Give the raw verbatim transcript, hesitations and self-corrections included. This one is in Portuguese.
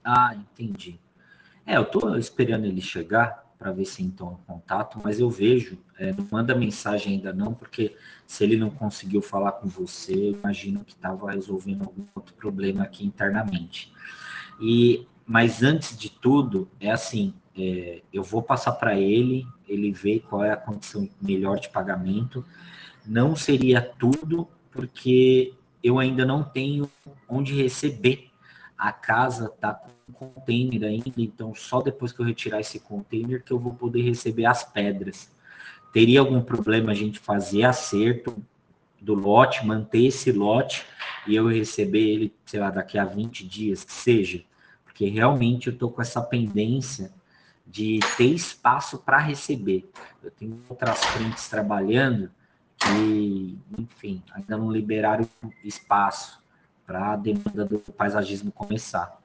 Ah, entendi. É, eu tô esperando ele chegar para ver se entrou em contato, mas eu vejo, é, não manda mensagem ainda não, porque se ele não conseguiu falar com você, eu imagino que estava resolvendo algum outro problema aqui internamente. E, mas antes de tudo, é assim, é, eu vou passar para ele, ele vê qual é a condição melhor de pagamento. Não seria tudo, porque eu ainda não tenho onde receber. A casa está com container ainda, então só depois que eu retirar esse container que eu vou poder receber as pedras. Teria algum problema a gente fazer acerto do lote, manter esse lote e eu receber ele, sei lá, daqui a vinte dias, que seja? Porque realmente eu estou com essa pendência de ter espaço para receber. Eu tenho outras frentes trabalhando que, enfim, ainda não liberaram espaço para a demanda do paisagismo começar.